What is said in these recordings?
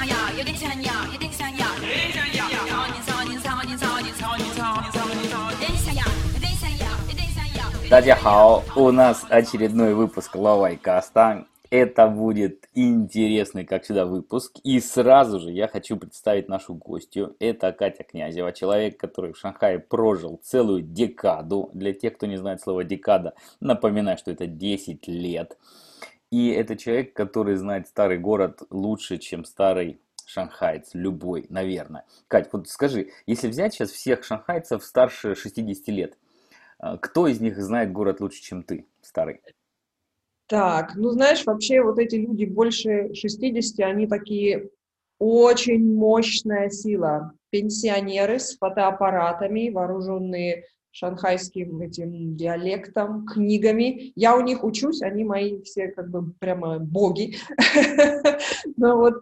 大家好, у нас очередной выпуск Лавайкаста. Это будет интересный, как всегда, выпуск. И сразу же я хочу представить нашу гостью. Это Катя Князева, человек, который в Шанхае прожил целую декаду. Для тех, кто не знает слово декада, напоминаю, что это 10 лет. И это человек, который знает старый город лучше, чем старый шанхаец, любой, наверное. Кать, вот скажи, если взять сейчас всех шанхайцев старше 60 лет, кто из них знает город лучше, чем ты, старый? Так, ну знаешь, вообще вот эти люди больше 60, они такие очень мощная сила. Пенсионеры с фотоаппаратами, вооруженные шанхайским этим диалектом, книгами. Я у них учусь, они мои все как бы прямо боги. Но вот,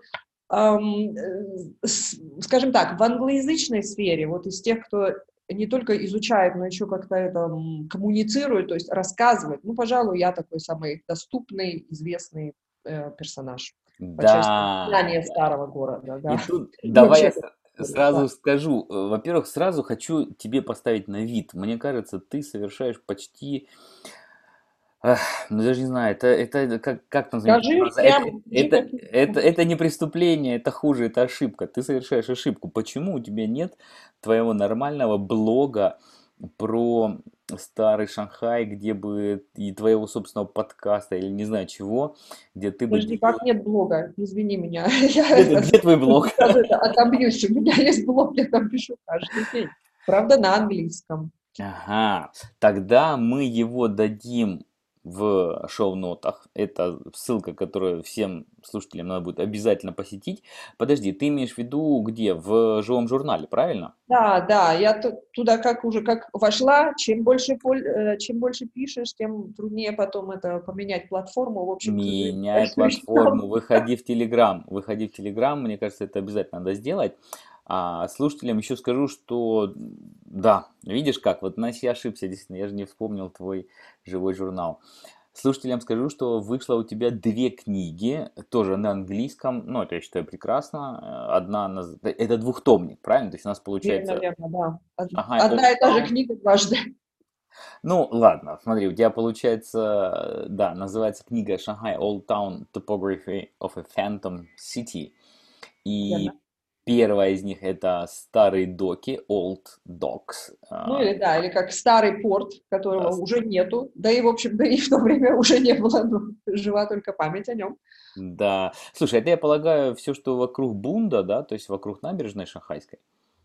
скажем так, в англоязычной сфере, вот из тех, кто не только изучает, но еще как-то это коммуницирует, то есть рассказывает. Ну, пожалуй, я такой самый доступный, известный персонаж по части Да, знания да. старого города, И да. тут И давай вообще, я да. сразу скажу. Во-первых, сразу хочу тебе поставить на вид. Мне кажется, ты совершаешь почти... ах, ну даже не знаю, это как назвать эту Скажи фразу? прямо, скажи, Это, какие. это не преступление, это хуже, это ошибка. Ты совершаешь ошибку. Почему у тебя нет твоего нормального блога про старый Шанхай, где бы и твоего собственного подкаста или не знаю чего, где ты бы Подожди, как делил... нет блога? Извини меня, Где твой блог? сразу это отобьюсь. У меня есть блог, я там пишу каждый день. Правда, на английском. Ага, тогда мы его дадим в шоу-нотах. Это ссылка, которую всем слушателям надо будет обязательно посетить. Подожди, ты имеешь в виду где? В живом журнале, правильно? Да, да, я туда как уже как вошла, чем больше пишешь, тем труднее потом это поменять платформу. В общем, ты Меняй наверняка встречал. платформу, выходи в Телеграм. Выходи в Телеграм, мне кажется, это обязательно надо сделать. А слушателям еще скажу, что да, видишь как, вот значит я ошибся, действительно, я же не вспомнил твой живой журнал. Слушателям скажу, что вышло у тебя две книги, тоже на английском, ну, это я считаю прекрасно. Это двухтомник, правильно? То есть у нас Верно, получается верно, да. Шанхай Old Одна и та же Town. книга дважды. Ну, ладно, смотри, у тебя получается, да, называется книга Shanghai Old Town Topography of a Phantom City. Верно. И первая из них это старые доки, Old Docks. Ну или да, или как старый порт, Да, которого уже нету, да и, в общем, да и в то время уже не было, но жива только память о нем. да. Слушай, это я полагаю все, что вокруг Бунда, да, то есть вокруг набережной Шанхайской.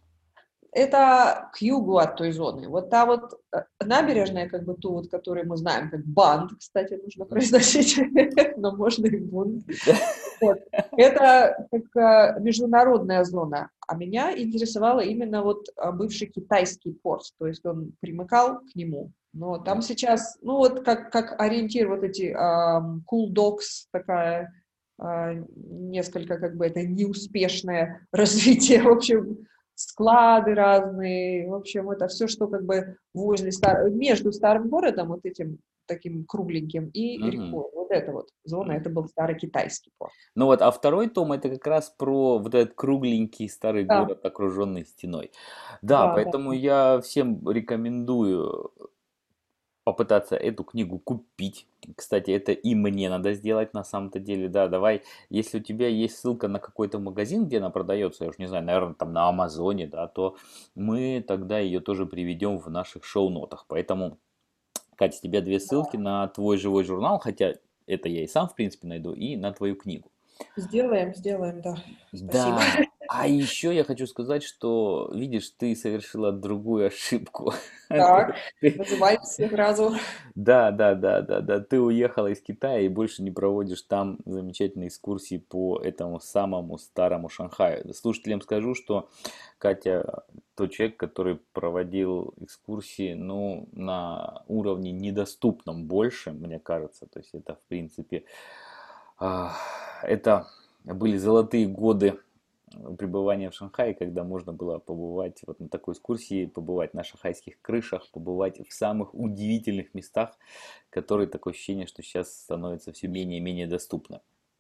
Это к югу от той зоны. Вот та вот набережная, как бы ту вот, которую мы знаем, как Банд, кстати, нужно произносить, но можно и Бунд. Вот. Это как международная зона. А меня интересовало именно вот бывший китайский порт, то есть он примыкал к нему. Но там сейчас, ну вот как ориентир вот эти cool dogs, такая несколько как бы это неуспешное развитие, в общем, склады разные, в общем, это все, что как бы между старым городом, вот этим таким кругленьким, и Мгм. рекой. Вот эта вот зона, М. это был старый китайский порт. Ну вот, а второй том это как раз про вот этот кругленький старый Да, город, окруженный стеной. Да, да, да. поэтому я всем рекомендую попытаться эту книгу купить. Кстати, это и мне надо сделать на самом-то деле. Да, давай, если у тебя есть ссылка на какой-то магазин, где она продается, я уж не знаю, наверное, там на Амазоне, да, то мы тогда ее тоже приведем в наших шоу-нотах. Поэтому, Катя, с тебя две ссылки на твой живой журнал, хотя это я и сам, в принципе, найду, и на твою книгу. Сделаем, да. Спасибо. Да, а еще я хочу сказать, что, видишь, ты совершила другую ошибку. Так, Ты- называй все сразу. Да, да, да, да, да. Ты уехала из Китая и больше не проводишь там замечательные экскурсии по этому самому старому Шанхаю. Слушателям скажу, что Катя тот человек, который проводил экскурсии, ну, на уровне недоступном больше, мне кажется. То есть это, в принципе, а, это были золотые годы пребывания в Шанхае, когда можно было побывать вот на такой экскурсии, побывать на шанхайских крышах, побывать в самых удивительных местах, которые такое ощущение, что сейчас становятся все менее и менее доступны.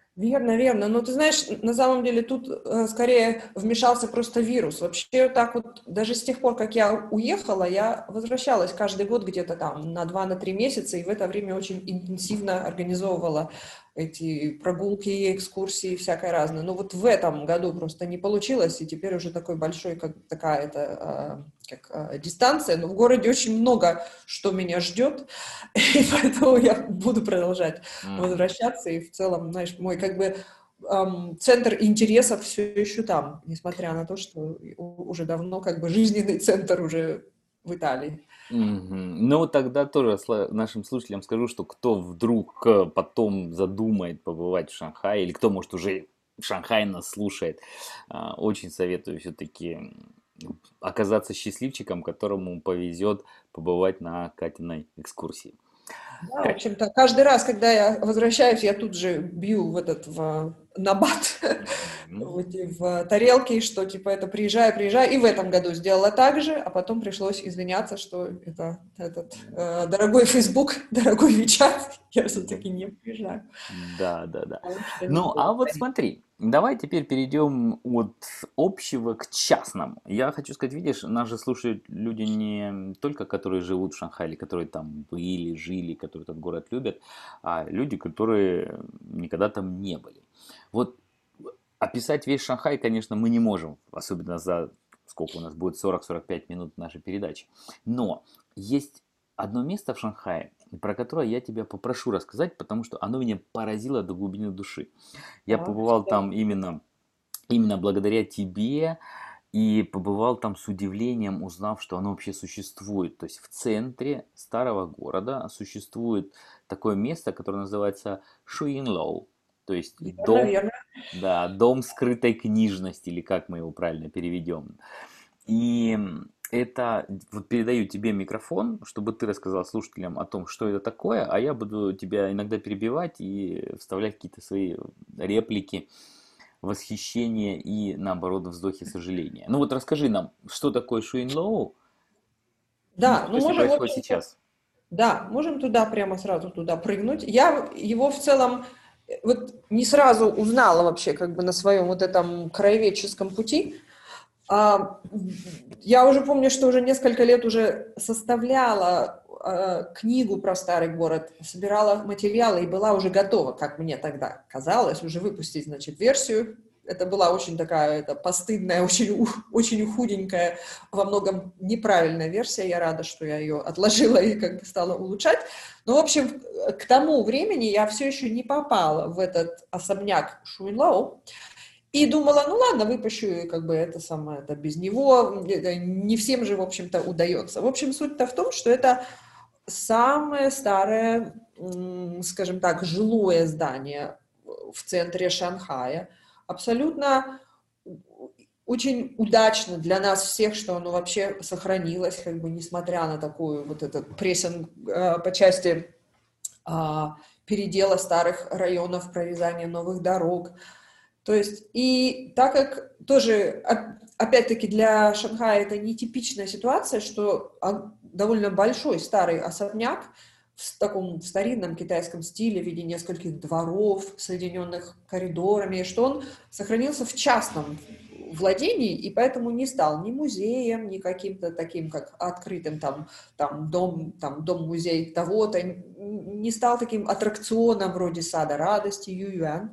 Верно, верно. Но ты знаешь, на самом деле тут скорее вмешался просто вирус. Вообще так вот, даже с тех пор, как я уехала, я возвращалась каждый год где-то там на 2-3 месяца, и в это время очень интенсивно организовывала эти прогулки, экскурсии, всякое разное. Но вот в этом году просто не получилось, и теперь уже такой большой, как такая это, дистанция. Но в городе очень много, что меня ждет, и поэтому я буду продолжать Мгм. возвращаться, и в целом, знаешь, мой как бы центр интересов все еще там, несмотря на то, что уже давно как бы жизненный центр уже в Италии. Мгм. Ну, тогда тоже нашим слушателям скажу, что кто вдруг потом задумает побывать в Шанхае, или кто, может, уже в Шанхае нас слушает, очень советую все-таки оказаться счастливчиком, которому повезет побывать на Катиной экскурсии. Да, в Кать. общем-то, каждый раз, когда я возвращаюсь, я тут же бью в набат, Мгм. в тарелки, что типа это приезжаю, приезжаю. И в этом году сделала так же, а потом пришлось извиняться, что это этот дорогой Facebook, дорогой WeChat, я все-таки не приезжаю, Да, да, да. потому что не Ну, было а вот времени. смотри, давай теперь перейдем от общего к частному. Я хочу сказать, видишь, нас же слушают люди не только, которые живут в Шанхае, или которые там были, жили, которые этот город любят, а люди, которые никогда там не были. Вот описать весь Шанхай, конечно, мы не можем, особенно за сколько у нас будет 40-45 минут нашей передачи. Но есть одно место в Шанхае, про которое я тебя попрошу рассказать, потому что оно меня поразило до глубины души. Я Так, побывал там именно благодаря тебе и побывал там с удивлением, узнав, что оно вообще существует. То есть в центре старого города существует такое место, которое называется Шуинлоу. То есть верно, дом, верно. да, дом скрытой книжности, или как мы его правильно переведем. И это, вот передаю тебе микрофон, чтобы ты рассказал слушателям о том, что это такое, а я буду тебя иногда перебивать и вставлять какие-то свои реплики, восхищения и, наоборот, вздохи сожаления. Ну вот расскажи нам, что такое Шуинлоу и Да, что ну с ним можем, в происходит общем-то, сейчас. да, можем туда прямо сразу туда прыгнуть. Я его в целом вот не сразу узнала вообще как бы на своем вот этом краеведческом пути. А, я уже помню, что уже несколько лет уже составляла книгу про старый город, собирала материалы и была уже готова, как мне тогда казалось, уже выпустить, значит, версию. Это была очень такая, это постыдная, очень худенькая, во многом неправильная версия. Я рада, что я ее отложила и как бы стала улучшать. Но, в общем, к тому времени я все еще не попала в этот особняк Шуйнлоу. И думала, ну ладно, выпущу как бы это самое, это без него, это не всем же, в общем-то, удается. В общем, суть-то в том, что это самое старое, скажем так, жилое здание в центре Шанхая. Абсолютно очень удачно для нас всех, что оно вообще сохранилось, как бы несмотря на такую вот этот прессинг по части передела старых районов, прорезания новых дорог. То есть, и так как тоже, опять-таки, для Шанхая это нетипичная ситуация, что довольно большой старый особняк в таком старинном китайском стиле в виде нескольких дворов, соединенных коридорами, что он сохранился в частном владении, и поэтому не стал ни музеем, ни каким-то таким, как открытым там дом-музей того-то, не стал таким аттракционом вроде Сада радости, Ююань.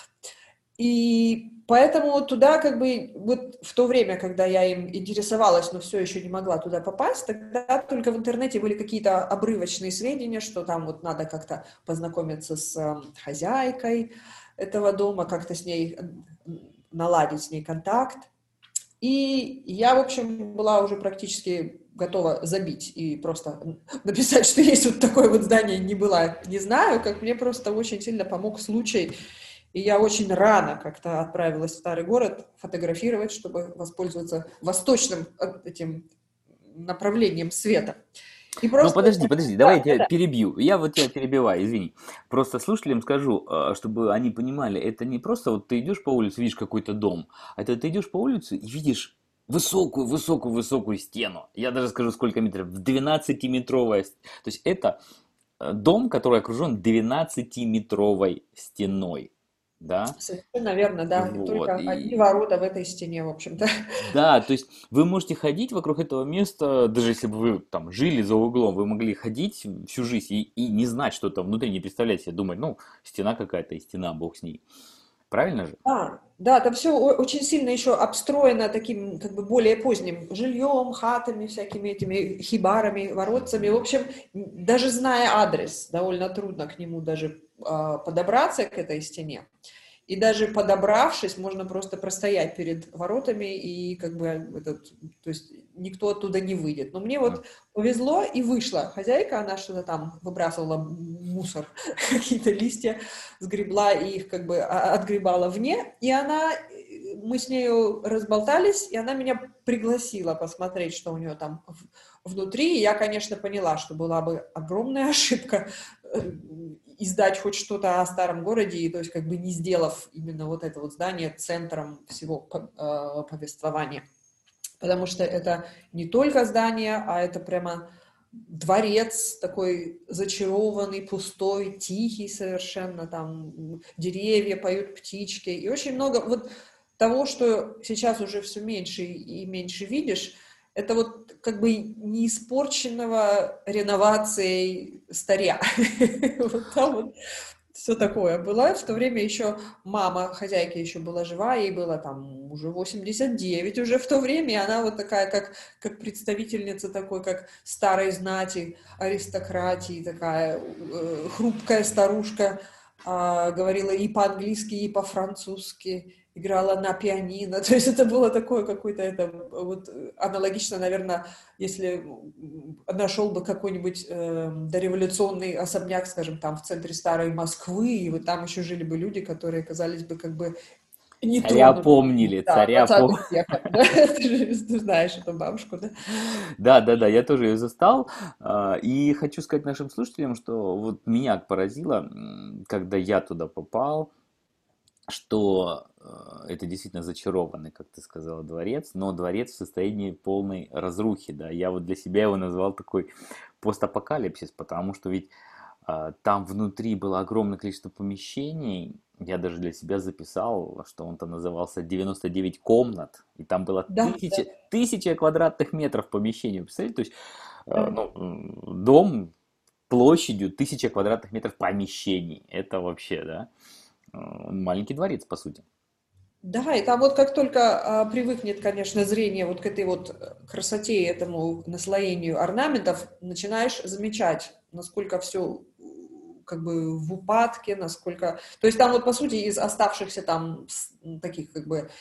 И поэтому туда как бы вот в то время, когда я им интересовалась, но все еще не могла туда попасть, тогда только в интернете были какие-то обрывочные сведения, что там вот надо как-то познакомиться с хозяйкой этого дома, как-то с ней наладить с ней контакт. И я, в общем, была уже практически готова забить и просто написать, что есть вот такое вот здание, не была, не знаю, как мне просто очень сильно помог случай. И я очень рано как-то отправилась в старый город фотографировать, чтобы воспользоваться восточным этим направлением света. И Ну, просто, подожди, давай да, я тебя да, перебью. Я вот тебя перебиваю, извини. Просто слушателям скажу, чтобы они понимали, это не просто вот ты идешь по улице, видишь какой-то дом, а это ты идешь по улице и видишь высокую стену. Я даже скажу, сколько метров. 12-метровая. То есть это дом, который окружен 12-метровой стеной. да, Совершенно верно, да. И вот, только одни и ворота в этой стене, в общем-то. да, то есть вы можете ходить вокруг этого места, даже если бы вы там жили за углом, вы могли ходить всю жизнь и не знать, что там внутри, не представлять себе, думать, ну, стена какая-то и стена, бог с ней. Правильно же? Да, да, там все очень сильно еще обстроено таким как бы более поздним жильем, хатами, всякими этими хибарами, воротцами. В общем, даже зная адрес, довольно трудно к нему даже подобраться к этой стене. И даже подобравшись, можно просто простоять перед воротами и как бы этот, то есть никто оттуда не выйдет. Но мне А, вот повезло и вышла хозяйка, она что-то там выбрасывала мусор, какие-то листья, сгребла и их как бы отгребала вне, и мы с нею разболтались, и она меня пригласила посмотреть, что у нее там внутри. И я, конечно, поняла, что была бы огромная ошибка издать хоть что-то о старом городе, и, то есть как бы не сделав именно вот это вот здание центром всего повествования. Потому что это не только здание, а это прямо дворец такой зачарованный, пустой, тихий совершенно, там деревья, поют птички, и очень много вот того, что сейчас уже все меньше и меньше видишь, это вот как бы не испорченного реновацией старья. Вот там вот все такое было. В то время еще мама хозяйки еще была жива, ей было там уже 89 уже в то время, и она вот такая, как представительница такой, как старой знати, аристократии, такая хрупкая старушка, говорила и по-английски, и по-французски, играла на пианино, то есть это было такое какое-то, это вот аналогично, наверное, если нашел бы какой-нибудь дореволюционный особняк, скажем, там в центре старой Москвы, и вот там еще жили бы люди, которые казались бы как бы не царя тронуты, помнили, да, царя 20 помнили. веком, да? Ты знаешь эту бабушку, да? Да, да, да, я тоже ее застал. И хочу сказать нашим слушателям, что вот меня поразило, когда я туда попал, что это действительно зачарованный, как ты сказала, дворец, но дворец в состоянии полной разрухи, да. Я вот для себя его назвал такой постапокалипсис, потому что ведь там внутри было огромное количество помещений. Я даже для себя записал, что он-то назывался 99 комнат, и там было Да, да, тысяча квадратных метров помещений. Представляете, то есть да. ну, дом площадью 1000 квадратных метров помещений. Это вообще, да, маленький дворец, по сути. Да, и там вот как только привыкнет, конечно, зрение вот к этой вот красоте, этому наслоению орнаментов, начинаешь замечать, насколько все как бы в упадке, насколько... То есть там вот, по сути, из оставшихся там таких как бы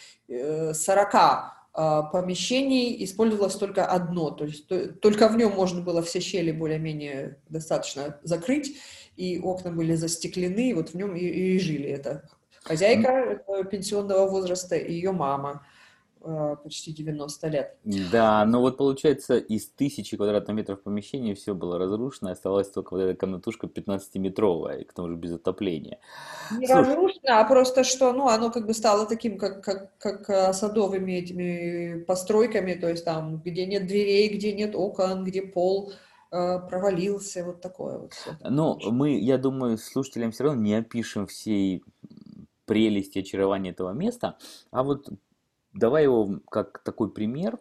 40 помещений использовалось только одно, то есть только в нем можно было все щели более-менее достаточно закрыть, и окна были застеклены, и вот в нем и жили. Это хозяйка пенсионного возраста и ее мама, почти 90 лет. Да, но вот получается из 1000 квадратных метров помещения все было разрушено, осталась только вот эта комнатушка 15-метровая, и к тому же без отопления. Не Слушай, разрушено, а просто что, ну, оно как бы стало таким, как садовыми этими постройками, то есть там, где нет дверей, где нет окон, где пол провалился, вот такое вот все. но мы, я думаю, слушателям все равно не опишем всей прелести, очарования этого места, а вот давай его как такой пример,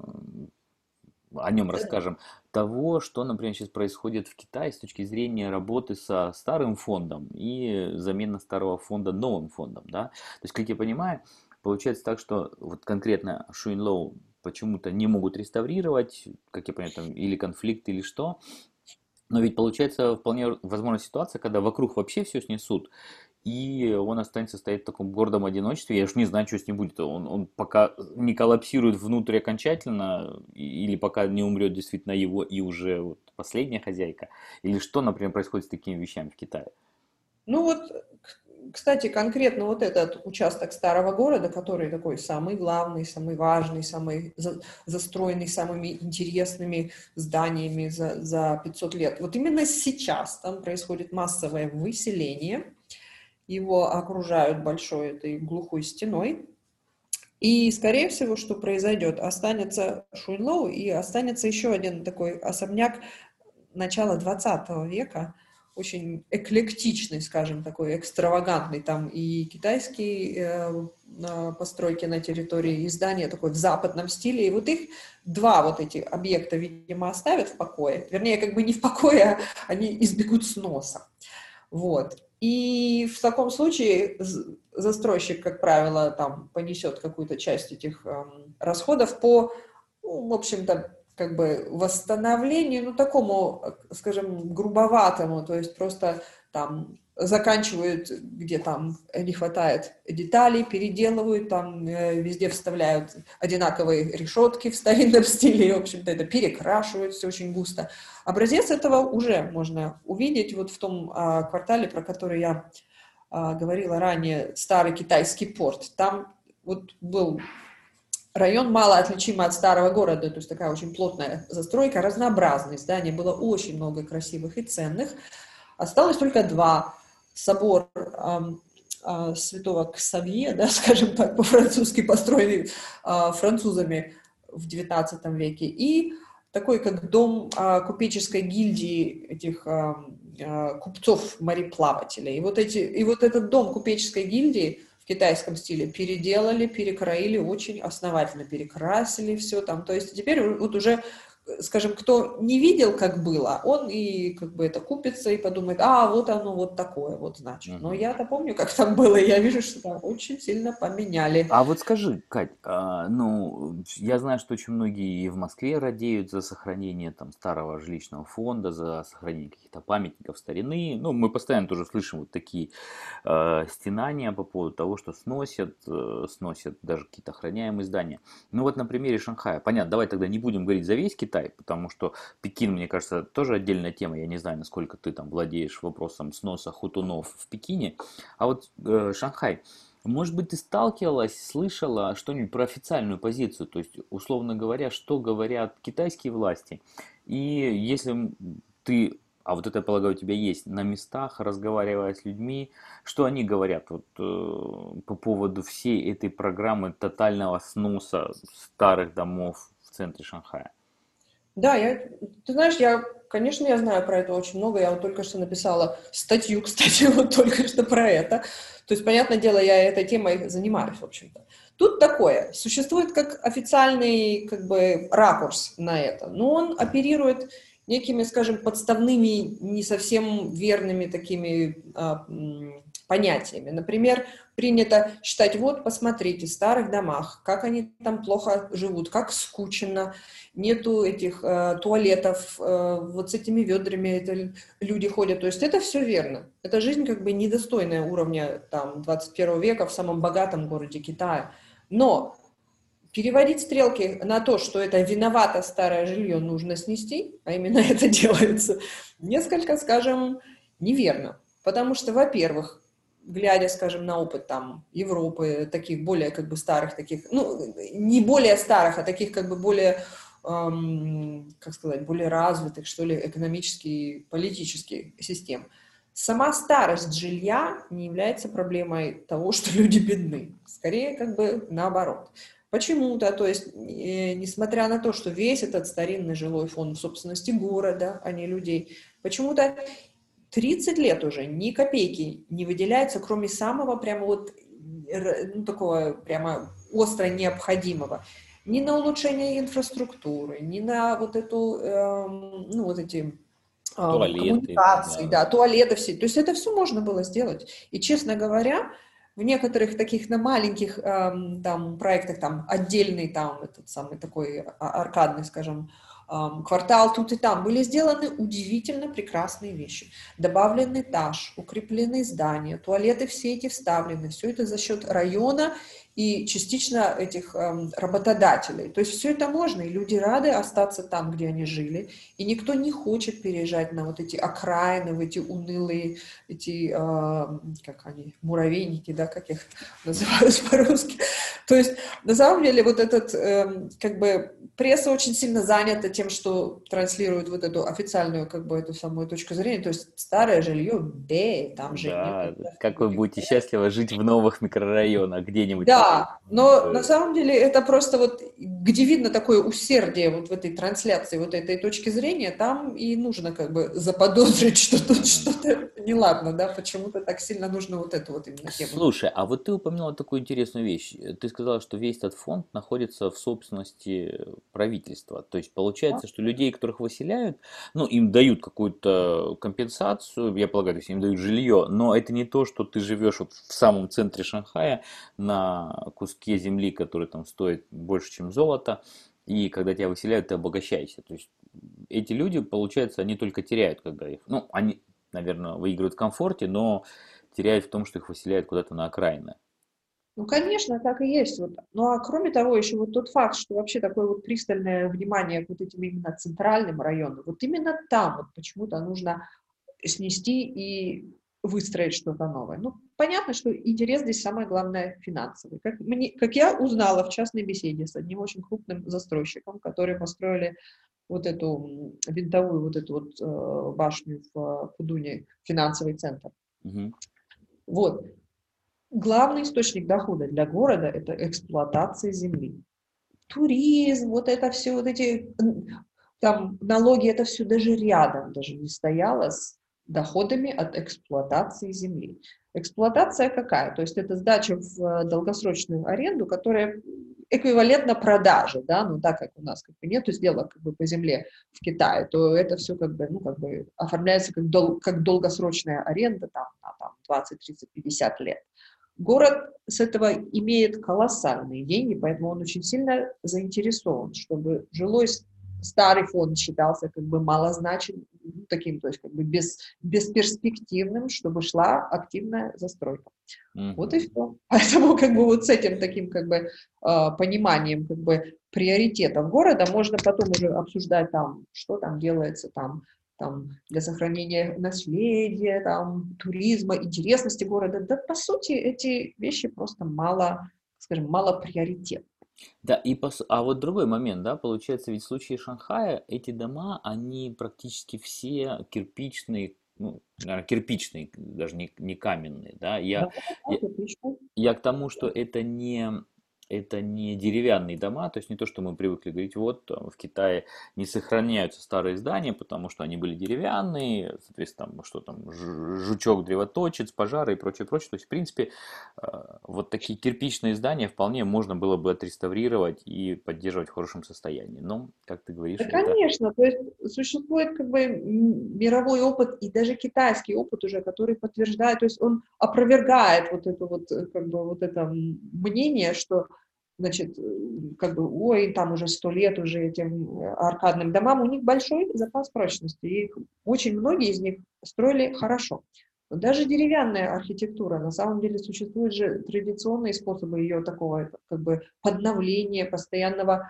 о нем расскажем, того, что, например, сейчас происходит в Китае с точки зрения работы со старым фондом и замена старого фонда новым фондом, да. То есть, как я понимаю, получается так, что вот конкретно Шуинлоу почему-то не могут реставрировать, как я понимаю, там или конфликт, или что. Но ведь получается вполне возможна ситуация, когда вокруг вообще все снесут, и он останется стоять в таком гордом одиночестве. Я уж не знаю, что с ним будет. Он пока не коллапсирует внутрь окончательно, или пока не умрет действительно его и уже вот последняя хозяйка. Или что, например, происходит с такими вещами в Китае? Ну вот, кстати, конкретно вот этот участок старого города, который такой самый главный, самый важный, самый застроенный самыми интересными зданиями за 500 лет. Вот именно сейчас там происходит массовое выселение, его окружают большой этой глухой стеной, и, скорее всего, что произойдет, останется Шуйнлоу и останется еще один такой особняк начала 20 века, очень эклектичный, скажем, такой экстравагантный. Там и китайские постройки на территории, и здания такой в западном стиле. И вот их два вот эти объекта, видимо, оставят в покое. Вернее, как бы не в покое, а они избегут сноса. Вот. И в таком случае застройщик, как правило, там понесет какую-то часть этих расходов по, ну, в общем-то, как бы восстановлению, ну, такому, скажем, грубоватому, то есть просто там заканчивают, где там не хватает деталей, переделывают, там везде вставляют одинаковые решетки в старинном стиле, и, в общем-то, это перекрашивают все очень густо. Образец этого уже можно увидеть вот в том квартале, про который я говорила ранее, старый китайский порт. Там вот был район мало отличимый от старого города, то есть такая очень плотная застройка, разнообразные здания, было очень много красивых и ценных. Осталось только два. Собор святого Ксавье, да, скажем так, по-французски построенный французами в XIX веке, и такой как дом купеческой гильдии этих купцов-мореплавателей. И вот этот дом купеческой гильдии в китайском стиле переделали, перекроили, очень основательно перекрасили все там. То есть теперь вот уже, скажем, кто не видел, как было, он и как бы это купится и подумает, вот оно вот такое вот значит. Но я-то помню, как там было, и я вижу, что там очень сильно поменяли. А вот скажи, Кать, ну, я знаю, что очень многие и в Москве радеют за сохранение там старого жилищного фонда, за сохранение каких-то памятников старины. Ну, мы постоянно тоже слышим вот такие стенания по поводу того, что сносят даже какие-то охраняемые здания. Ну вот на примере Шанхая. Понятно, давай тогда не будем говорить за весь Китай, потому что Пекин, мне кажется, тоже отдельная тема. Я не знаю, насколько ты там владеешь вопросом сноса хутунов в Пекине. А вот Шанхай. Может быть, ты сталкивалась, слышала что-нибудь про официальную позицию, то есть, условно говоря, что говорят китайские власти. И если ты, а вот это, я полагаю, у тебя есть, на местах, разговаривая с людьми, что они говорят вот, по поводу всей этой программы тотального сноса старых домов в центре Шанхая? Да, ты знаешь, конечно, я знаю про это очень много. Я вот только что написала статью, кстати, вот только что про это. То есть, понятное дело, я этой темой занимаюсь, в общем-то. Тут такое, существует как официальный, как бы, ракурс на это, но он оперирует некими, скажем, подставными, не совсем верными такими понятиями. Например, принято считать, вот, посмотрите, в старых домах, как они там плохо живут, как скучно, нету этих туалетов, вот с этими ведрами это люди ходят. То есть это все верно. Это жизнь как бы недостойная уровня там, 21 века в самом богатом городе Китая. Но переводить стрелки на то, что это виновато старое жилье нужно снести, а именно это делается, несколько, скажем, неверно. Потому что, во-первых, глядя, скажем, на опыт там Европы, таких более как бы старых, таких, ну, не более старых, а таких как бы более, как сказать, более развитых, что ли, экономически и политических систем. Сама старость жилья не является проблемой того, что люди бедны. Скорее, как бы наоборот. Почему-то, то есть, несмотря на то, что весь этот старинный жилой фонд в собственности города, а не людей, почему-то 30 лет уже ни копейки не выделяется, кроме самого прямо вот, ну, такого прямо остро необходимого. Ни на улучшение инфраструктуры, ни на вот эту, ну, вот эти Туалеты, коммуникации, да. да, туалеты все. То есть это все можно было сделать. И, честно говоря, в некоторых таких на маленьких там проектах, там отдельный там этот самый такой аркадный, скажем, квартал тут и там были сделаны удивительно прекрасные вещи. Добавлен этаж, укреплены здания, туалеты все эти вставлены. Все это за счет района и частично этих работодателей. То есть все это можно, и люди рады остаться там, где они жили, и никто не хочет переезжать на вот эти окраины, в эти унылые, эти, как они, муравейники, да, как их называют по-русски. То есть на самом деле вот этот, как бы, пресса очень сильно занята тем, что транслирует вот эту официальную, как бы, эту самую точку зрения, то есть старое жилье, там же Да, некуда. как вы будете счастливо жить в новых микрорайонах где-нибудь Да, Да, но на самом деле это просто вот, где видно такое усердие вот в этой трансляции, вот этой точки зрения, там и нужно как бы заподозрить, что тут Мгм. что-то неладно, да, почему-то так сильно нужно вот эту вот именно тему. Слушай, а вот ты упомянула такую интересную вещь. Ты сказала, что весь этот фонд находится в собственности правительства. То есть Да? получается, что людей, которых выселяют, ну, им дают какую-то компенсацию, я полагаю, то есть им дают жилье, но это не то, что ты живешь вот в самом центре Шанхая на куске земли, который там стоит больше, чем золото, и когда тебя выселяют, ты обогащаешься. То есть эти люди, получается, они только теряют, когда их, ну, они, наверное, выигрывают в комфорте, но теряют в том, что их выселяют куда-то на окраины. Ну, конечно, так и есть. Вот. Ну, а кроме того, еще вот тот факт, что вообще такое вот пристальное внимание к вот этим именно центральным районам, вот именно там вот почему-то нужно снести и выстроить что-то новое. Ну, понятно, что интерес здесь самое главное финансовый. Как я узнала в частной беседе с одним очень крупным застройщиком, который построили вот эту винтовую вот эту вот башню в Пудуне, финансовый центр. Мгм. Вот. Главный источник дохода для города – это эксплуатация земли. Туризм, вот это все, вот эти там налоги, это все даже рядом даже не стояло с доходами от эксплуатации земли. Эксплуатация какая? То есть это сдача в долгосрочную аренду, которая эквивалентна продаже, да, ну так как у нас как бы нету сделок как бы по земле в Китае, то это все как бы, ну, как бы оформляется как долгосрочная аренда там, на там, 20, 30, 50 лет. Город с этого имеет колоссальные деньги, поэтому он очень сильно заинтересован, чтобы жилой старый фонд считался как бы малозначим, таким, то есть как бы бесперспективным, чтобы шла активная застройка. Вот и Мгм. все. Поэтому как бы вот с этим таким как бы пониманием как бы приоритетов города можно потом уже обсуждать там, что там делается там для сохранения наследия, там, туризма, интересности города. Да, по сути, эти вещи просто мало, скажем, мало приоритет. Да, а вот другой момент, да, получается, ведь в случае Шанхая эти дома, они практически все кирпичные, ну, наверное, кирпичные, даже не каменные, да. Да, Я, отлично. Я к тому, что это не деревянные дома, то есть не то, что мы привыкли говорить, вот там, в Китае не сохраняются старые здания, потому что они были деревянные, соответственно, там, что там, жучок-древоточец, пожары и прочее, прочее. То есть, в принципе, вот такие кирпичные здания вполне можно было бы отреставрировать и поддерживать в хорошем состоянии. Но, как ты Да, говоришь, это... конечно, то есть существует как бы мировой опыт и даже китайский опыт уже, который подтверждает, то есть он опровергает вот это вот как бы вот это мнение, что значит как бы ой, там уже 100 лет уже этим аркадным домам, у них большой запас прочности, и очень многие из них строили хорошо. Но даже деревянная архитектура, на самом деле существуют же традиционные способы ее такого как бы подновления, постоянного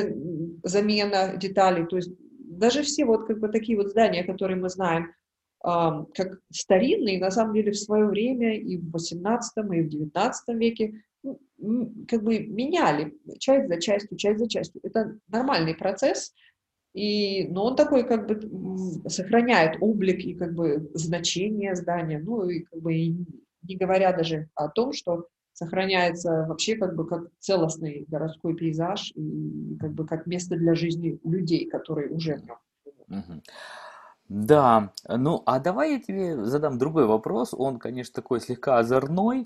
замена деталей. То есть даже все вот как бы такие вот здания, которые мы знаем, как старинные, на самом деле в свое время и в XVIII, и в XIX веке как бы меняли часть за частью. Это нормальный процесс, но он такой как бы сохраняет облик и как бы значение здания, ну и как бы и не говоря даже о том, что сохраняется вообще как бы как целостный городской пейзаж и как бы как место для жизни людей, которые уже в нем живут. Мгм. Да, ну а давай я тебе задам другой вопрос. Он, конечно, такой слегка озорной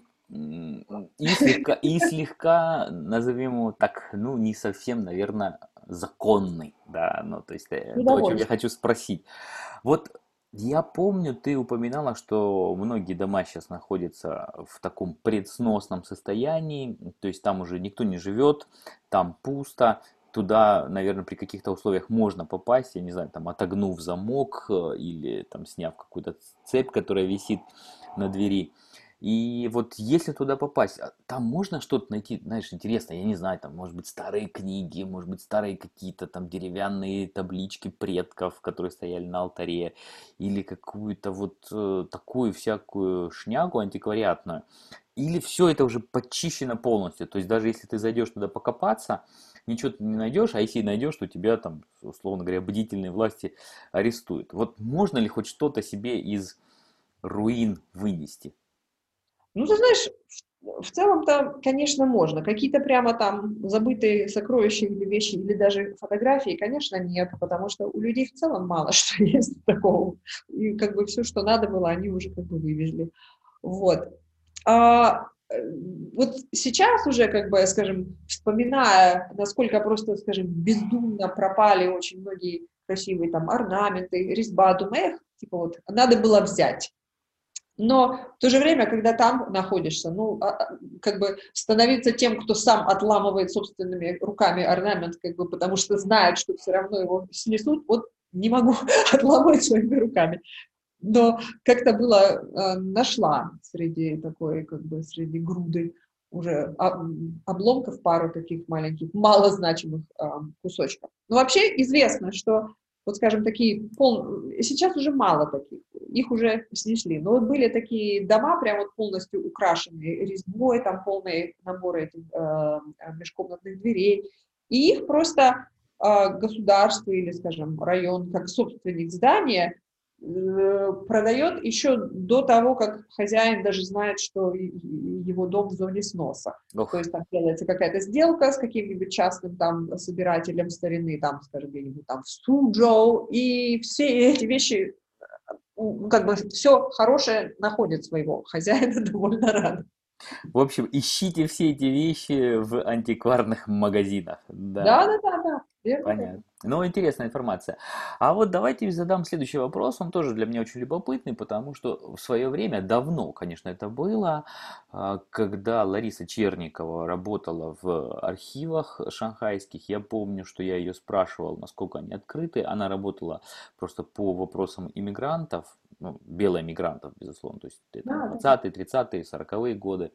и слегка, назовем его так, ну не совсем, наверное, законный, да, ну то есть то, о чем я Удовольствие. хочу спросить. Вот я помню, ты упоминала, что многие дома сейчас находятся в таком предсносном состоянии, то есть там уже никто не живет, там пусто, туда, наверное, при каких-то условиях можно попасть, я не знаю, там отогнув замок или там сняв какую-то цепь, которая висит на двери. И вот если туда попасть, там можно что-то найти, знаешь, интересное, я не знаю, там, может быть, старые книги, может быть, старые какие-то там деревянные таблички предков, которые стояли на алтаре, или какую-то вот такую всякую шнягу антиквариатную. Или все это уже подчищено полностью, то есть даже если ты зайдешь туда покопаться, ничего ты не найдешь, а если и найдешь, то тебя там, условно говоря, бдительные власти арестуют. Вот можно ли хоть что-то себе из руин вынести? Ну, ты знаешь, в целом-то, конечно, можно. Какие-то прямо там забытые сокровища или вещи, или даже фотографии, конечно, нет, потому что у людей в целом мало что есть такого. И как бы все, что надо было, они уже как бы вывезли. Вот. Вот сейчас уже, как бы, скажем, вспоминая, насколько просто, скажем, бездумно пропали очень многие красивые там орнаменты, резьба, думаю, типа вот, надо было взять. Но в то же время, когда там находишься, ну, как бы становиться тем, кто сам отламывает собственными руками орнамент, как бы, потому что знает, что все равно его снесут, вот не могу отламывать своими руками. Но как-то было, нашла среди такой, как бы, среди груды уже обломков пару таких маленьких, малозначимых кусочков. Но вообще известно, что, вот скажем, такие, сейчас уже мало таких, их уже снесли. Но вот были такие дома, прям вот полностью украшенные резьбой, там полные наборы этих межкомнатных дверей, и их просто государство или, скажем, район, как собственник здания, продает еще до того, как хозяин даже знает, что его дом в зоне сноса. То Ох. есть там делается какая-то сделка с каким-нибудь частным там собирателем старины, там, скажем, где-нибудь там в Суджоу, и все эти вещи, как бы все хорошее находит своего хозяина довольно рано. В общем, ищите все эти вещи в антикварных магазинах. Да. Да, да, да, да, верно, верно. Понятно. Ну, интересная информация. А вот давайте задам следующий вопрос. Он тоже для меня очень любопытный, потому что в свое время, давно, конечно, это было, когда Лариса Черникова работала в архивах шанхайских. Я помню, что я ее спрашивал, насколько они открыты. Она работала просто по вопросам иммигрантов, ну, белоэмигрантов, безусловно, то есть это Да, да, 20-е, 30-е, 40-е годы.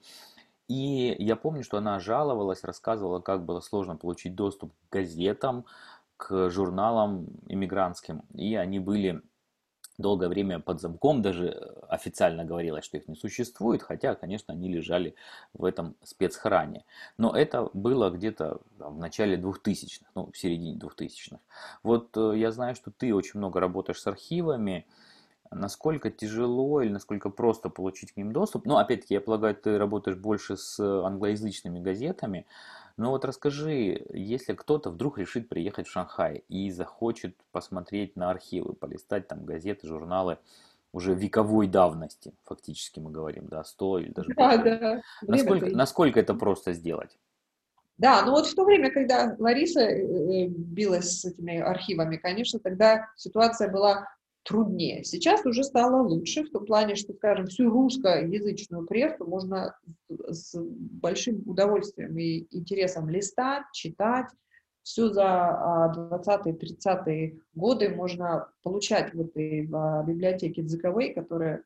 И я помню, что она жаловалась, рассказывала, как было сложно получить доступ к газетам, к журналам иммигрантским. И они были долгое время под замком, даже официально говорилось, что их не существует, хотя, конечно, они лежали в этом спецхране. Но это было где-то в начале 2000-х, ну, в середине 2000-х. Вот я знаю, что ты очень много работаешь с архивами. Насколько тяжело или насколько просто получить к ним доступ? Ну, опять-таки, я полагаю, ты работаешь больше с англоязычными газетами. Но вот расскажи, если кто-то вдруг решит приехать в Шанхай и захочет посмотреть на архивы, полистать там газеты, журналы уже вековой давности, фактически мы говорим, да, 100 или даже да, больше лет. да. Время-то Насколько это просто сделать? да, ну вот в то время, когда Лариса билась с этими архивами, конечно, тогда ситуация была труднее. Сейчас уже стало лучше в том плане, что, скажем, всю русскоязычную прессу можно с большим удовольствием и интересом листать, читать. Все за 20-30-е годы можно получать в этой библиотеке Цзыковой, которая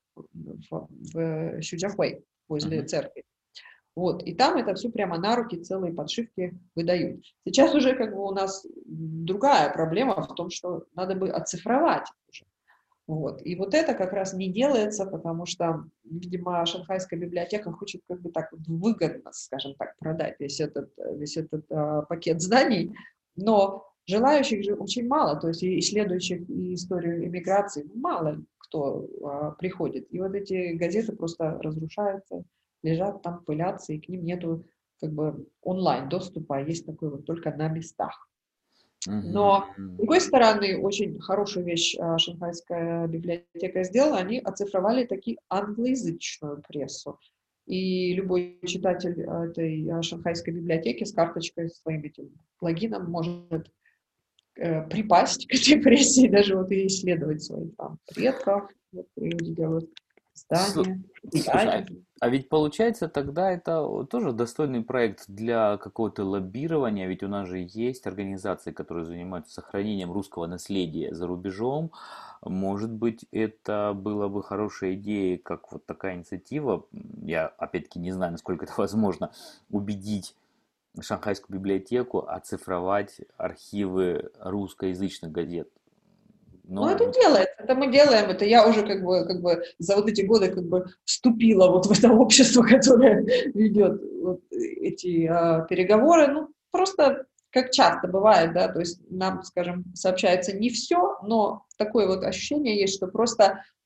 в Щуджахуэй, возле Мгм. церкви. Вот, и там это все прямо на руки, целые подшивки выдают. Сейчас уже как бы у нас другая проблема в том, что надо бы оцифровать уже. Вот. И вот это как раз не делается, потому что, видимо, Шанхайская библиотека хочет как бы так вот выгодно, скажем так, продать весь этот пакет знаний, но желающих же очень мало, то есть и исследующих и историю иммиграции мало кто приходит. И вот эти газеты просто разрушаются, лежат там, пылятся, и к ним нету как бы онлайн доступа, а есть такой вот только на местах. Но, с Мгм. другой стороны, очень хорошую вещь Шанхайская библиотека сделала, они оцифровали таки англоязычную прессу. И любой читатель этой Шанхайской библиотеки с карточкой, с своим этим логином может припасть к этой прессе и даже вот и исследовать своих там предков, вот, и делать Слу- здания, Слушай, влияния. а ведь получается тогда это тоже достойный проект для какого-то лоббирования, ведь у нас же есть организации, которые занимаются сохранением русского наследия за рубежом. Может быть, это было бы хорошей идеей, как вот такая инициатива, я опять-таки не знаю, насколько это возможно, убедить Шанхайскую библиотеку оцифровать архивы русскоязычных газет. Ну, это Ну, делается, это мы делаем, это я уже как бы за вот эти годы как бы вступила вот в это общество, которое ведет вот эти переговоры. Ну, просто как часто бывает, да, то есть нам, скажем, сообщается не все, но такое вот ощущение есть, что просто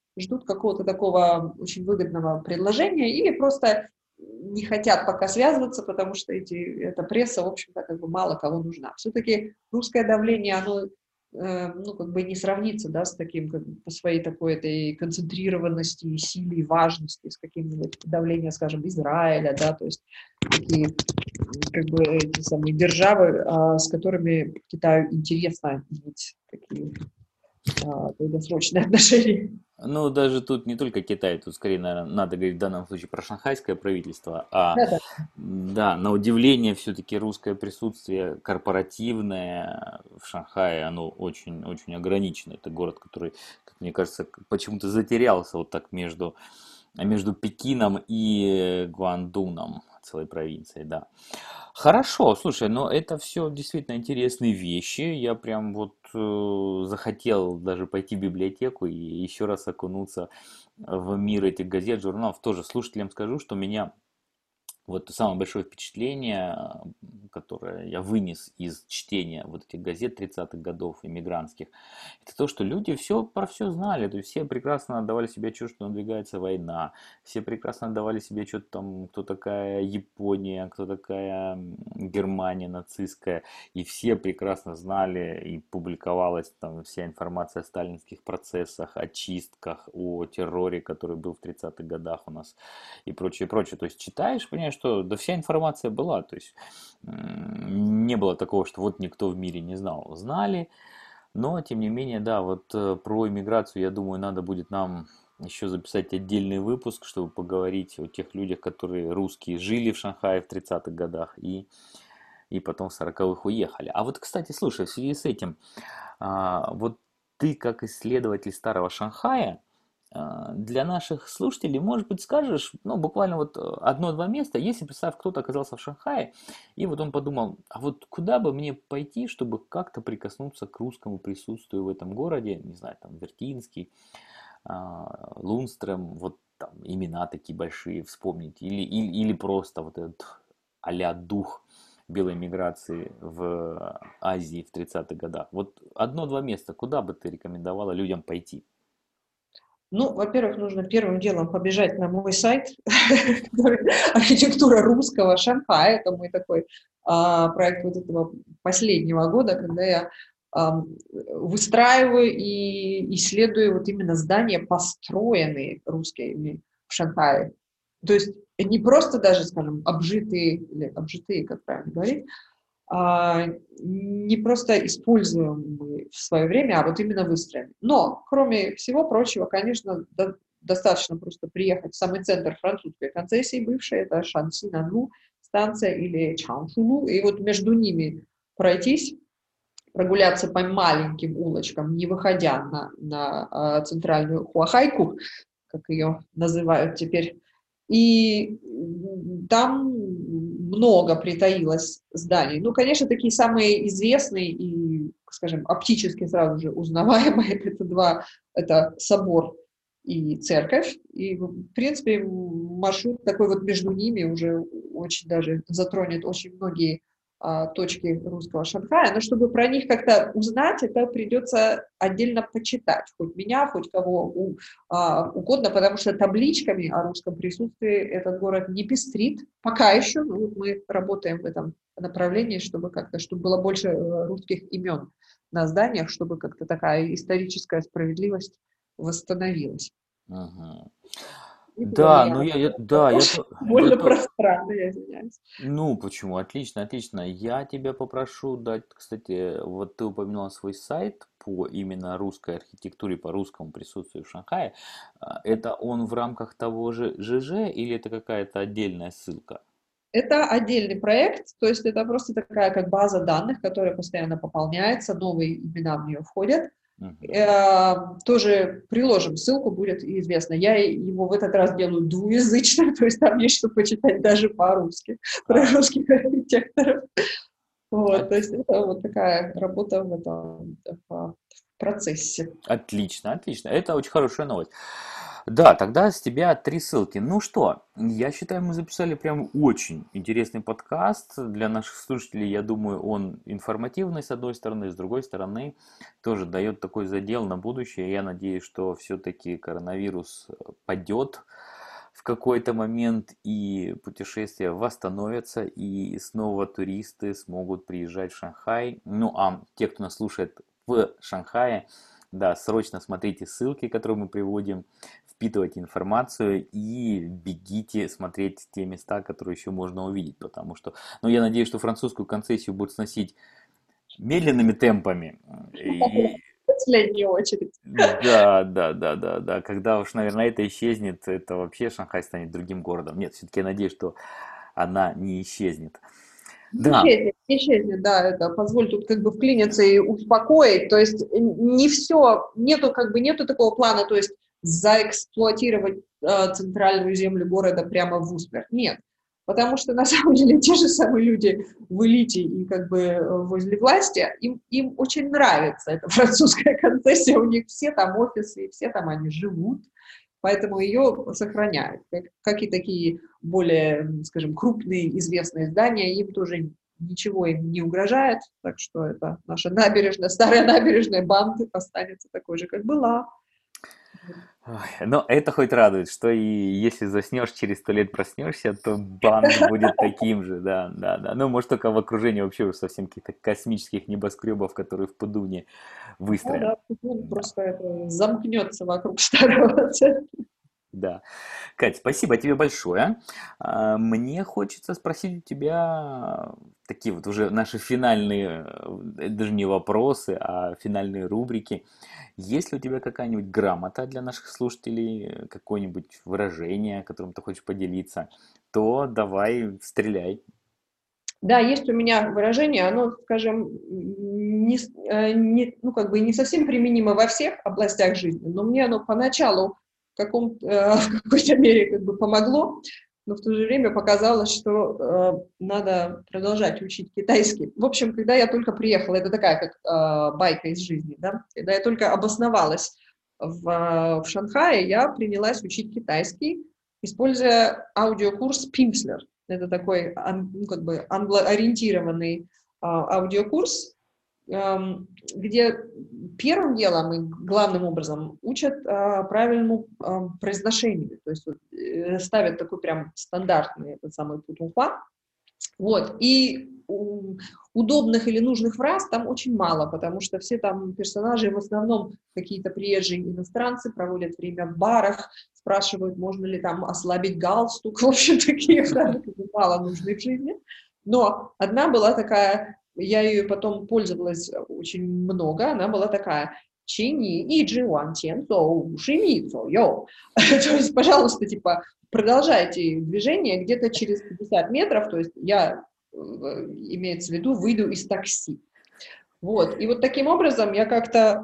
ждут какого-то такого очень выгодного предложения или просто не хотят пока связываться, потому что эта пресса, в общем-то, как бы мало кого нужна. Все-таки русское давление, оно ну, как бы не сравнится, да, с таким, как бы, по своей такой этой концентрированности, силе и важности, с каким-нибудь давлением, скажем, Израиля, да, то есть такие, как бы, эти самые державы, с которыми Китаю интересно иметь такие долгосрочные отношения. Ну, даже тут не только Китай, тут скорее, наверное, надо говорить в данном случае про шанхайское правительство, а Да-да. да, на удивление все-таки русское присутствие корпоративное в Шанхае, оно очень-очень ограничено. Это город, который, как мне кажется, почему-то затерялся вот так между Пекином и Гуандуном, целой провинцией, да. Хорошо, слушай, но это все действительно интересные вещи. Я прям вот захотел даже пойти в библиотеку и еще раз окунуться в мир этих газет, журналов. Тоже слушателям скажу, что меня вот самое большое впечатление, которое я вынес из чтения вот этих газет 30-х годов иммигрантских, это то, что люди все про все знали. То есть все прекрасно отдавали себе отчет, что надвигается война. Все прекрасно отдавали себе отчет, там, кто такая Япония, кто такая Германия нацистская. И все прекрасно знали, и публиковалась там вся информация о сталинских процессах, о чистках, о терроре, который был в 30-х годах у нас и прочее, прочее. То есть читаешь, понимаешь, что да вся информация была. То есть не было такого, что вот никто в мире не знал. Знали, но тем не менее, да, вот про иммиграцию, я думаю, надо будет нам еще записать отдельный выпуск, чтобы поговорить о тех людях, которые русские жили в Шанхае в 30-х годах и потом в 40-х уехали. А вот, кстати, слушай, в связи с этим, вот ты как исследователь старого Шанхая, для наших слушателей, может быть, скажешь, ну, буквально вот одно-два места, если, представь, кто-то оказался в Шанхае, и вот он подумал, а вот куда бы мне пойти, чтобы как-то прикоснуться к русскому присутствию в этом городе, не знаю, там, Вертинский, Лунстрем, вот там имена такие большие вспомнить, или просто вот этот а-ля дух белой миграции в Азии в 30-х годах. Вот одно-два места, куда бы ты рекомендовала людям пойти? Ну, во-первых, нужно первым делом побежать на мой сайт, который «Архитектура русского Шанхая». Это мой такой проект вот этого последнего года, когда я выстраиваю и исследую вот именно здания, построенные русскими в Шанхае. То есть не просто даже, скажем, обжитые, или обжитые, как правильно говорить, не просто используем мы в свое время, а вот именно выстроим. Но, кроме всего прочего, конечно, достаточно просто приехать в самый центр французской концессии бывшей, это Шанси-Нану станция или Чаншулу, и вот между ними пройтись, прогуляться по маленьким улочкам, не выходя на центральную Хуахайку, как ее называют теперь. И там много притаилось зданий. Ну, конечно, такие самые известные и, скажем, оптически сразу же узнаваемые, это собор и церковь. И, в принципе, маршрут такой вот между ними уже очень даже затронет очень многие точки русского Шанхая, но чтобы про них как-то узнать, это придется отдельно почитать, хоть меня, хоть кого угодно, потому что табличками о русском присутствии этот город не пестрит, пока еще, но вот мы работаем в этом направлении, чтобы как-то, чтобы было больше русских имен на зданиях, чтобы как-то такая историческая справедливость восстановилась. Мгм. И Да, я ну да, больно пространно, я извиняюсь. ну почему, отлично, отлично. Я тебя попрошу дать, кстати, вот ты упомянула свой сайт по именно русской архитектуре, по русскому присутствию в Шанхае. Это он в рамках того же ЖЖ или это какая-то отдельная ссылка? Это отдельный проект, то есть это просто такая как база данных, которая постоянно пополняется, новые имена в нее входят. Мгм. Тоже приложим ссылку, будет известно. Я его в этот раз делаю двуязычным, то есть там есть что почитать даже по-русски, про А, русских архитекторов. Вот, то от- есть это вот такая работа в процессе. Отлично, отлично. Это очень хорошая новость. Да, тогда с тебя 3 ссылки. Ну что, я считаю, мы записали прям очень интересный подкаст для наших слушателей. Я думаю, он информативный с одной стороны, с другой стороны тоже дает такой задел на будущее. Я надеюсь, что все-таки коронавирус падет в какой-то момент и путешествия восстановятся, и снова туристы смогут приезжать в Шанхай. Ну а те, кто нас слушает в Шанхае, да, срочно смотрите ссылки, которые мы приводим, впитывайте информацию и бегите смотреть те места, которые еще можно увидеть, потому что, ну, я надеюсь, что французскую концессию будут сносить медленными темпами. И В последнюю очередь. да, да, да, да, да. Когда уж, наверное, это исчезнет, это вообще Шанхай станет другим городом. Нет, все-таки я надеюсь, что она не исчезнет. Да, Не исчезнет, да, это позволь тут как бы вклиниться и успокоить, то есть не все, нету как бы нету такого плана, то есть заэксплуатировать центральную землю города прямо в усмерть, нет, потому что на самом деле те же самые люди в элите и как бы возле власти, им очень нравится эта французская концессия, у них все там офисы, и все там они живут, поэтому ее сохраняют. Как и такие более, скажем, крупные известные здания, им тоже ничего им не угрожает. Так что это наша набережная, старая набережная Банты останется такой же, как была. ой, но это хоть радует, что и если заснешь, через 100 лет проснешься, то банк будет таким же, да, да, да. Ну, может, только в окружении вообще уже совсем каких-то космических небоскребов, которые в Пудуне Ну выстроены. да, он Да, просто это замкнется вокруг старого центра. да. Кать, спасибо тебе большое. Мне хочется спросить у тебя такие вот уже наши финальные, даже не вопросы, а финальные рубрики. Есть ли у тебя какая-нибудь грамота для наших слушателей, какое-нибудь выражение, которым ты хочешь поделиться, то давай стреляй. Да, есть у меня выражение, оно, скажем, ну, как бы не совсем применимо во всех областях жизни, но мне оно поначалу в какой-то мере как бы помогло, но в то же время показалось, что надо продолжать учить китайский. В общем, когда я только приехала, это такая как байка из жизни, да, когда я только обосновалась в Шанхае, я принялась учить китайский, используя аудиокурс Pimsleur. Это такой ну, как бы англоориентированный аудиокурс, где первым делом и главным образом учат правильному произношению. То есть ставят такой прям стандартный этот самый путунхуа. Вот. И удобных или нужных фраз там очень мало, потому что все там персонажи в основном какие-то приезжие иностранцы, проводят время в барах, спрашивают, можно ли там ослабить галстук. В общем, такие фразы мало нужны в жизни. Но одна была такая, я ее потом пользовалась очень много, она была такая: «Чини и джи ван тен зоу, шими зоу йоу». То есть, пожалуйста, типа, продолжайте движение где-то через 50 метров, то есть я, имеется в виду, выйду из такси. Вот. И вот таким образом я как-то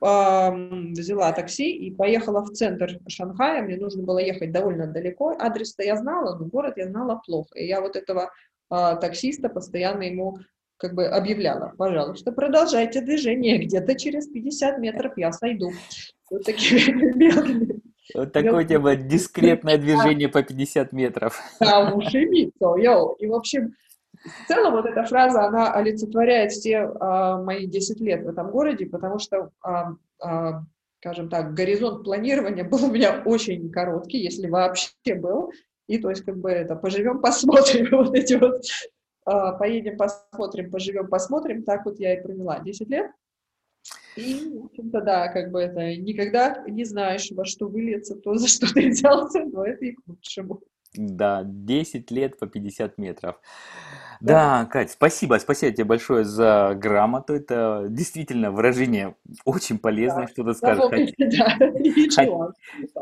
взяла такси и поехала в центр Шанхая. Мне нужно было ехать довольно далеко. Адрес-то я знала, но город я знала плохо. И я вот этого таксиста постоянно ему как бы объявляла: пожалуйста, продолжайте движение, где-то через 50 метров я сойду. Вот такими Вот такое у тебя было мелкими. дискретное движение по 50 метров. Да, ушибиться, йоу. И, в общем, в целом вот эта фраза, она олицетворяет все мои 10 лет в этом городе, потому что, скажем так, горизонт планирования был у меня очень короткий, если вообще был. И то есть как бы это поживем, посмотрим, вот эти вот поедем, посмотрим, поживем, посмотрим. Так вот я и провела 10 лет. И, в общем-то, да, как бы это никогда не знаешь, во что выльется то, за что ты взялся, но это и к лучшему. Да, 10 лет по 50 метров. Да. Да, Кать, спасибо тебе большое за грамоту. Это действительно выражение очень полезное, Да, что ты скажешь. запомните, да, ничего.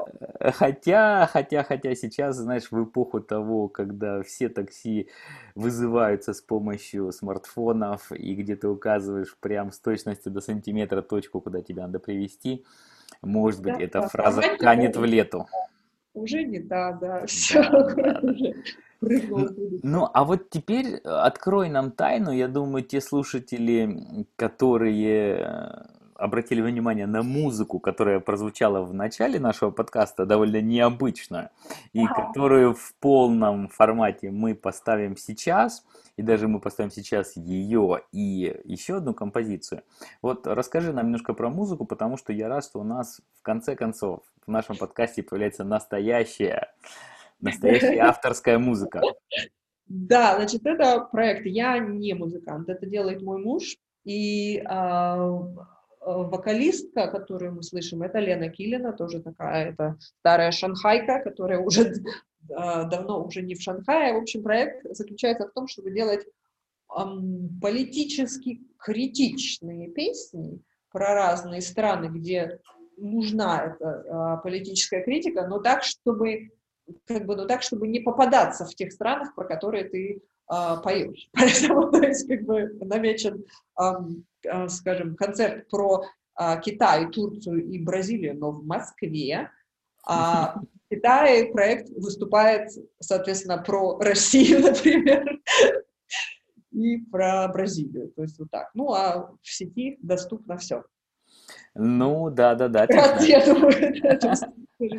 Хотя сейчас, знаешь, в эпоху того, когда все такси вызываются с помощью смартфонов, и где ты указываешь прям с точностью до сантиметра точку, куда тебя надо привести, может быть, Да, эта да. фраза канет в лету. Уже не та, да, все, Да, да, да. уже прыгнул в Ну, будущее. а вот теперь открой нам тайну. Я думаю, те слушатели, которые обратили внимание на музыку, которая прозвучала в начале нашего подкаста, довольно необычную, и которую в полном формате мы поставим сейчас, и даже мы поставим сейчас ее и еще одну композицию. Вот расскажи нам немножко про музыку, потому что я рад, что у нас в конце концов в нашем подкасте появляется настоящая авторская музыка. Да, значит, это проект. Я не музыкант, это делает мой муж. И вокалистка, которую мы слышим, это Лена Килина, тоже такая, это старая шанхайка, которая уже давно уже не в Шанхае. В общем, проект заключается в том, чтобы делать политически критичные песни про разные страны, где нужна эта политическая критика, но так, чтобы не попадаться в тех странах, про которые ты поешь. Поэтому, то есть, намечен, скажем, концерт про Китай, Турцию и Бразилию, но в Москве. А в Китае проект выступает, соответственно, про Россию, например, и про Бразилию. То есть вот так. Ну, а в сети доступно все. Ну, да. Я думаю, этот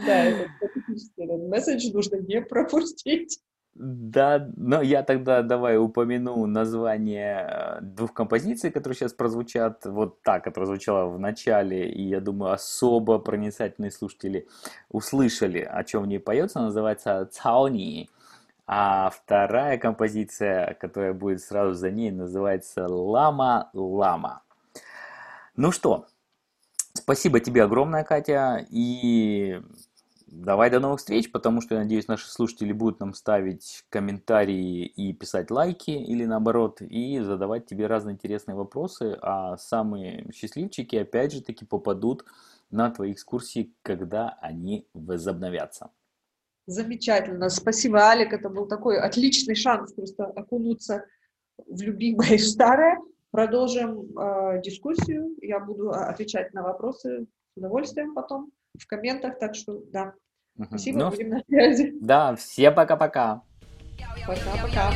месседж нужно не пропустить. Да, но я тогда давай упомяну название двух композиций, которые сейчас прозвучат. Вот та, которая звучала в начале, и я думаю, особо проницательные слушатели услышали, о чем в ней поется. Она называется «Цаони». А вторая композиция, которая будет сразу за ней, называется «Лама Лама». Ну что, спасибо тебе огромное, Катя, и давай до новых встреч, потому что, я надеюсь, наши слушатели будут нам ставить комментарии и писать лайки, или наоборот, и задавать тебе разные интересные вопросы, а самые счастливчики, опять же таки, попадут на твои экскурсии, когда они возобновятся. Замечательно. Спасибо, Алик. Это был такой отличный шанс просто окунуться в любимое и старое. Продолжим дискуссию. Я буду отвечать на вопросы с удовольствием потом в комментах. Так что, да. Спасибо, будем на связи. Да, всем пока-пока. Пока-пока.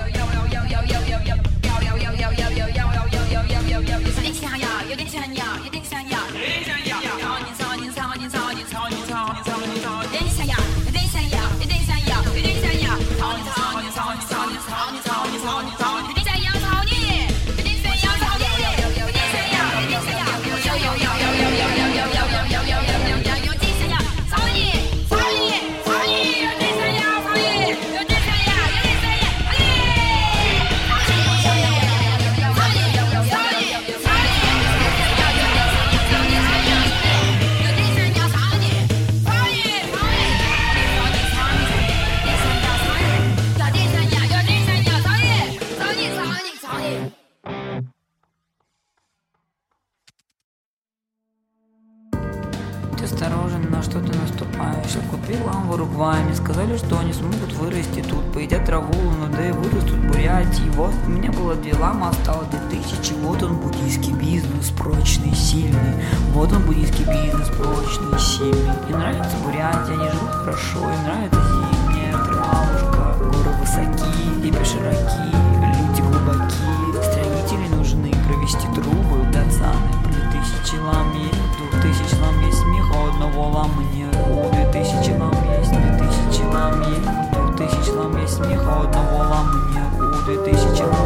Осторожен, на что ты наступаешь. Купил ламбу Уругвай, сказали, что они смогут вырасти тут. Поедят траву, но да и вырастут в Бурятии. Вот у меня было 2 ламы, осталось 2000. Вот он буддийский бизнес, прочный, сильный. Вот он буддийский бизнес, прочный, сильный. Мне нравится Бурятия, они живут хорошо. Им нравится зимняя травушка. Горы высокие, репи широки, люди глубокие. Строители нужны, провести трубы, пацаны. 2000 лам есть, 2000 лам есть смех, а одного ламы нет. 2000 лам есть, 2000 лам есть, 2000 лам есть смех, а одного ламы нет. 2000 лам